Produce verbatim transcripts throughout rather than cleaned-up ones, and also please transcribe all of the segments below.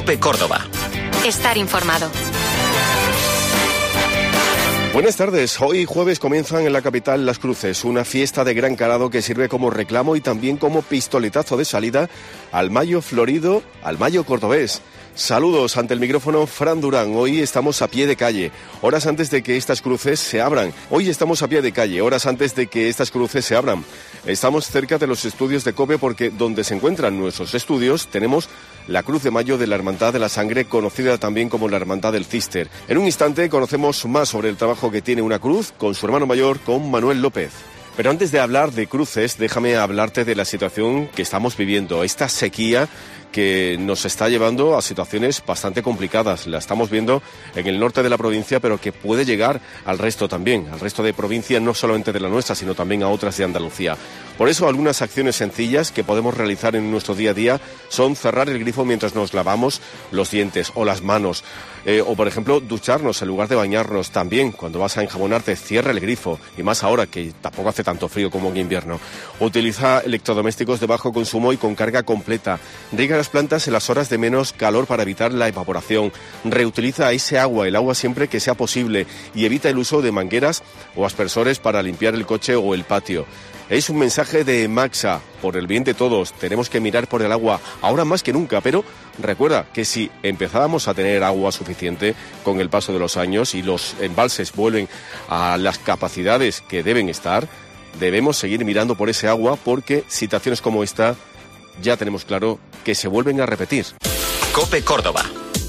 COPE Córdoba. Estar informado. Buenas tardes. Hoy jueves comienzan en la capital Las Cruces, una fiesta de gran calado que sirve como reclamo y también como pistoletazo de salida al Mayo florido, al Mayo cordobés. Saludos, ante el micrófono Fran Durán. Hoy estamos a pie de calle, horas antes de que estas cruces se abran. Hoy estamos a pie de calle, horas antes de que estas cruces se abran. Estamos cerca de los estudios de COPE porque donde se encuentran nuestros estudios tenemos la Cruz de Mayo de la Hermandad de la Sangre, conocida también como la Hermandad del Císter. En un instante conocemos más sobre el trabajo que tiene una cruz con su hermano mayor, con Manuel López. Pero antes de hablar de cruces, déjame hablarte de la situación que estamos viviendo, esta sequía que nos está llevando a situaciones bastante complicadas. La estamos viendo en el norte de la provincia, pero que puede llegar al resto también, al resto de provincias, no solamente de la nuestra, sino también a otras de Andalucía. Por eso, algunas acciones sencillas que podemos realizar en nuestro día a día son cerrar el grifo mientras nos lavamos los dientes o las manos. Eh, o, por ejemplo, ducharnos en lugar de bañarnos. También, cuando vas a enjabonarte, cierra el grifo, y más ahora que tampoco hace tanto frío como en invierno. Utiliza electrodomésticos de bajo consumo y con carga completa. Riega las plantas en las horas de menos calor para evitar la evaporación. Reutiliza ese agua, el agua siempre que sea posible, y evita el uso de mangueras o aspersores para limpiar el coche o el patio. Es un mensaje de Maxa, por el bien de todos. Tenemos que mirar por el agua ahora más que nunca, pero recuerda que si empezábamos a tener agua suficiente con el paso de los años y los embalses vuelven a las capacidades que deben estar, debemos seguir mirando por ese agua porque situaciones como esta ya tenemos claro que se vuelven a repetir. COPE Córdoba.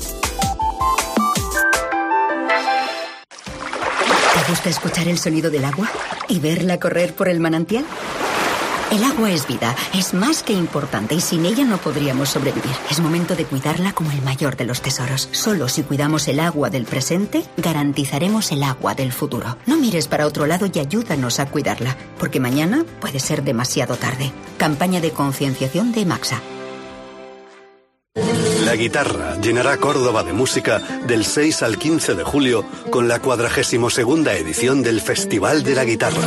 ¿Te gusta escuchar el sonido del agua y verla correr por el manantial? El agua es vida, es más que importante y sin ella no podríamos sobrevivir. Es momento de cuidarla como el mayor de los tesoros. Solo si cuidamos el agua del presente, garantizaremos el agua del futuro. No mires para otro lado y ayúdanos a cuidarla, porque mañana puede ser demasiado tarde. Campaña de concienciación de Maxa. La guitarra llenará Córdoba de música del seis al quince de julio con la cuadragésima segunda edición del Festival de la Guitarra.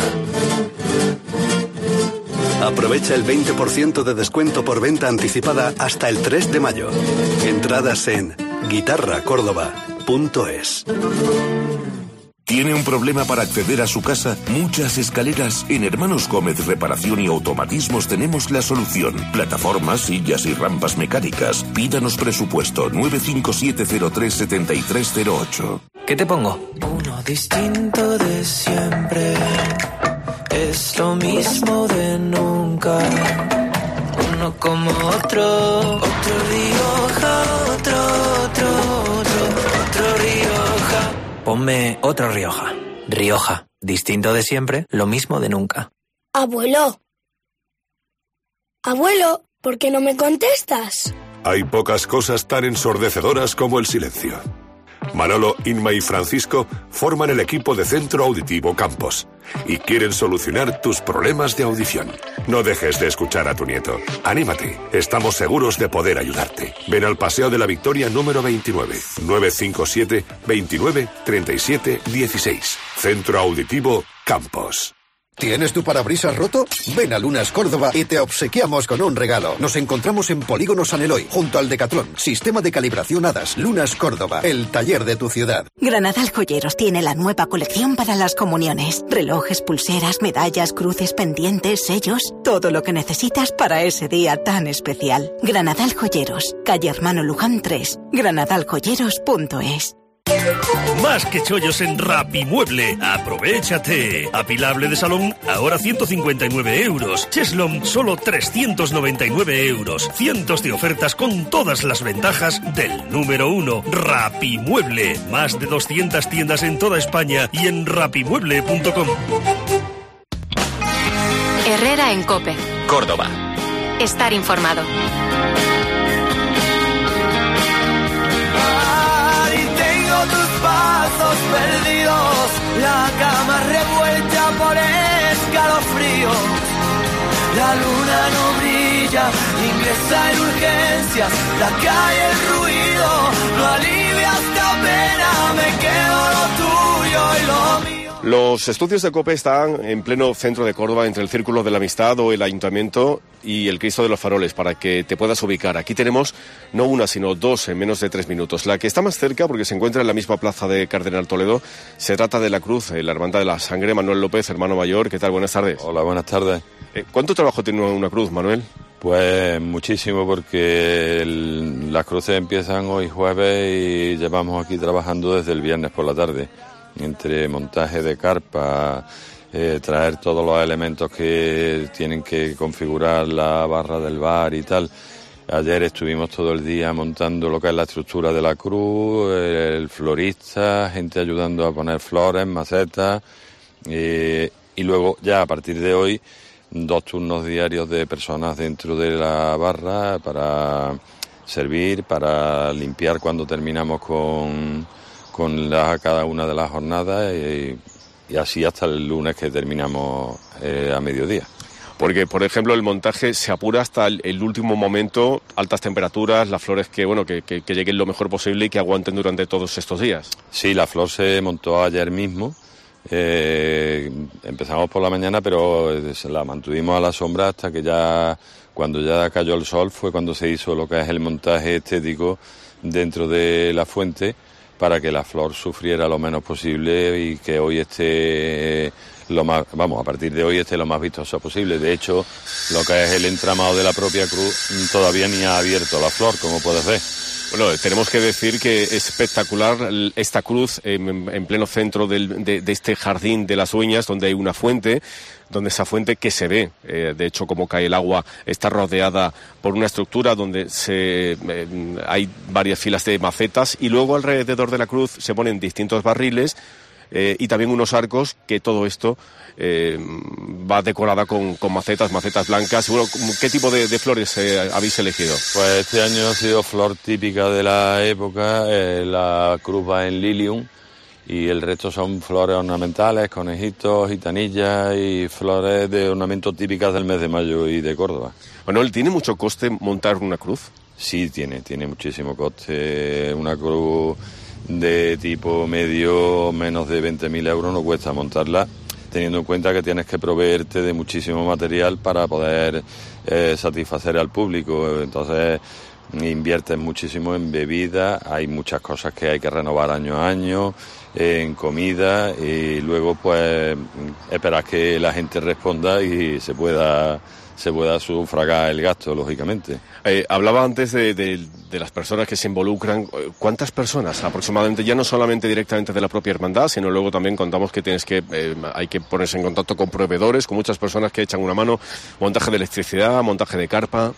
Aprovecha el veinte por ciento de descuento por venta anticipada hasta el tres de mayo. Entradas en guitarra córdoba punto es. ¿Tiene un problema para acceder a su casa? Muchas escaleras. En Hermanos Gómez Reparación y Automatismos tenemos la solución. Plataformas, sillas y rampas mecánicas. Pídanos presupuesto nueve cinco siete cero tres siete tres cero ocho. ¿Qué te pongo? Uno distinto de siempre. Es lo mismo de nunca. Uno como otro. Otro Rioja, otro, otro, otro, otro Rioja. Ponme otro Rioja. Rioja, distinto de siempre, lo mismo de nunca. Abuelo. Abuelo, ¿por qué no me contestas? Hay pocas cosas tan ensordecedoras como el silencio. Manolo, Inma y Francisco forman el equipo de Centro Auditivo Campos y quieren solucionar tus problemas de audición. No dejes de escuchar a tu nieto. Anímate, estamos seguros de poder ayudarte. Ven al Paseo de la Victoria número veintinueve, nueve cinco siete, veintinueve, treinta y siete, dieciséis. Centro Auditivo Campos. ¿Tienes tu parabrisas roto? Ven a Lunas Córdoba y te obsequiamos con un regalo. Nos encontramos en Polígono San Eloy, junto al Decatlón. Sistema de calibración Hadas. Lunas Córdoba, el taller de tu ciudad. Granadal Joyeros tiene la nueva colección para las comuniones. Relojes, pulseras, medallas, cruces, pendientes, sellos. Todo lo que necesitas para ese día tan especial. Granadal Joyeros, calle Hermano Luján tres. granadal joyeros punto es. Más que chollos en Rapimueble. ¡Aprovechate! Apilable de salón, ahora ciento cincuenta y nueve euros. Cheslom, solo trescientos noventa y nueve euros. Cientos de ofertas con todas las ventajas del número uno. Rapimueble. Más de doscientas tiendas en toda España y en rapimueble punto com. Herrera en COPE. Córdoba. Estar informado. Pasos perdidos, la cama revuelta por escalofríos. La luna no brilla, ingresa en urgencias, la calle, el ruido, no alivia esta pena, me quedo lo tuyo y lo mío. Los estudios de COPE están en pleno centro de Córdoba, entre el Círculo de la Amistad o el Ayuntamiento y el Cristo de los Faroles, para que te puedas ubicar. Aquí tenemos no una, sino dos en menos de tres minutos. La que está más cerca, porque se encuentra en la misma plaza de Cardenal Toledo, se trata de la Cruz, la Hermandad de la Sangre. Manuel López, hermano mayor, ¿qué tal? Buenas tardes. Hola, buenas tardes. Eh, ¿Cuánto trabajo tiene una cruz, Manuel? Pues muchísimo, porque el, las cruces empiezan hoy jueves y llevamos aquí trabajando desde el viernes por la tarde. Entre montaje de carpa, eh, traer todos los elementos que tienen que configurar la barra del bar y tal. Ayer estuvimos todo el día montando lo que es la estructura de la cruz, el florista, gente ayudando a poner flores, macetas, eh, y luego ya a partir de hoy dos turnos diarios de personas dentro de la barra para servir, para limpiar cuando terminamos con... con la, cada una de las jornadas y, y así hasta el lunes que terminamos eh, a mediodía. Porque, por ejemplo, el montaje se apura hasta el, el último momento, altas temperaturas, las flores que bueno que, que, que lleguen lo mejor posible y que aguanten durante todos estos días. Sí, la flor se montó ayer mismo, eh, empezamos por la mañana, pero se la mantuvimos a la sombra hasta que ya, cuando ya cayó el sol, fue cuando se hizo lo que es el montaje estético dentro de la fuente, para que la flor sufriera lo menos posible y que hoy esté lo más, vamos, a partir de hoy esté lo más vistoso posible. De hecho, lo que es el entramado de la propia cruz todavía ni ha abierto la flor, como puedes ver. Bueno, tenemos que decir que es espectacular esta cruz en, en pleno centro del, de, de este jardín de las Dueñas, donde hay una fuente, donde esa fuente que se ve, eh, de hecho, como cae el agua, está rodeada por una estructura donde se, eh, hay varias filas de macetas y luego alrededor de la cruz se ponen distintos barriles eh, y también unos arcos, que todo esto eh, va decorada con, con macetas, macetas blancas. Bueno, ¿qué tipo de, de flores eh, habéis elegido? Pues este año ha sido flor típica de la época, eh, la cruz va en lilium, y el resto son flores ornamentales, conejitos, gitanillas y flores de ornamento típicas del mes de mayo y de Córdoba. Manuel, ¿tiene mucho coste montar una cruz? Sí, tiene, tiene muchísimo coste. Una cruz de tipo medio, menos de veinte mil euros no cuesta montarla, teniendo en cuenta que tienes que proveerte de muchísimo material para poder eh, satisfacer al público. Entonces inviertes muchísimo en bebida, hay muchas cosas que hay que renovar año a año, en comida, y luego pues esperas que la gente responda y se pueda se pueda sufragar el gasto, lógicamente. Eh, hablaba antes de, de, de las personas que se involucran. ¿Cuántas personas aproximadamente? Ya no solamente directamente de la propia hermandad, sino luego también contamos que tienes que eh, hay que ponerse en contacto con proveedores, con muchas personas que echan una mano, montaje de electricidad, montaje de carpa.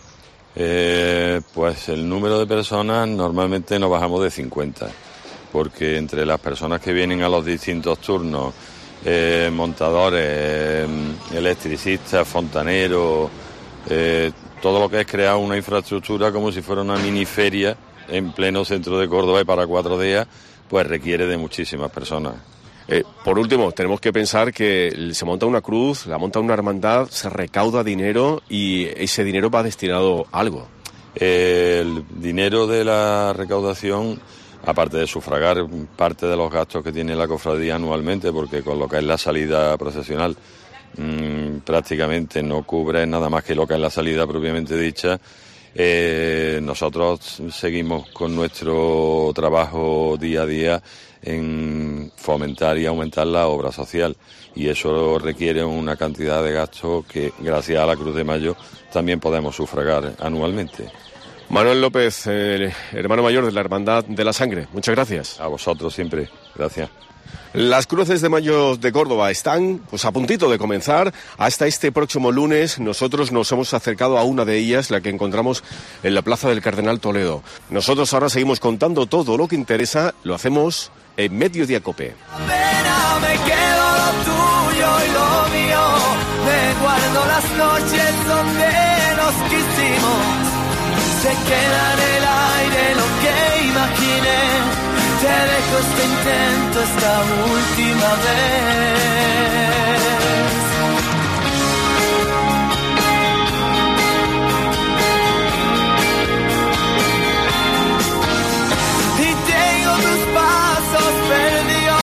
Eh, pues el número de personas normalmente no bajamos de cincuenta, porque entre las personas que vienen a los distintos turnos, eh, montadores, eh, electricistas, fontaneros, eh, todo lo que es crear una infraestructura como si fuera una mini feria en pleno centro de Córdoba y para cuatro días, pues requiere de muchísimas personas. Eh, por último, tenemos que pensar que se monta una cruz, la monta una hermandad, se recauda dinero y ese dinero va destinado a algo. Eh, el dinero de la recaudación, aparte de sufragar parte de los gastos que tiene la cofradía anualmente, porque con lo que es la salida procesional mmm, prácticamente no cubre nada más que lo que es la salida propiamente dicha, eh, nosotros seguimos con nuestro trabajo día a día en fomentar y aumentar la obra social, y eso requiere una cantidad de gastos que gracias a la Cruz de Mayo también podemos sufragar anualmente. Manuel López, eh, hermano mayor de la Hermandad de la Sangre, muchas gracias. A vosotros siempre, gracias. Las Cruces de Mayo de Córdoba están pues a puntito de comenzar. Hasta este próximo lunes nosotros nos hemos acercado a una de ellas, la que encontramos en la Plaza del Cardenal Toledo. Nosotros ahora seguimos contando todo lo que interesa, lo hacemos en Mediodía Cope. Pena, me quedo lo tuyo y lo mío, me guardo las noches donde nos quisimos, se queda en el aire lo que imaginé, te dejo este intento esta última vez.